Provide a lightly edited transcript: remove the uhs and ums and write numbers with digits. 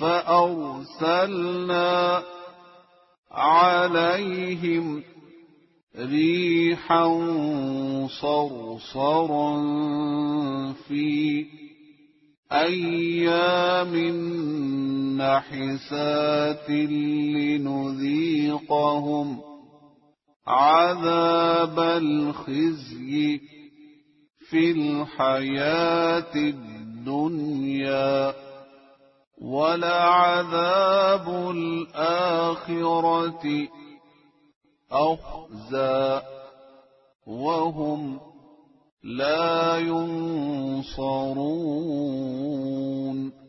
فأرسلنا عليهم ريحا صرصرا في أيام نحسات لنذيقهم عذاب الخزي في الحياة الدنيا ولعذاب الآخرة أخزى وهم لا ينصرون.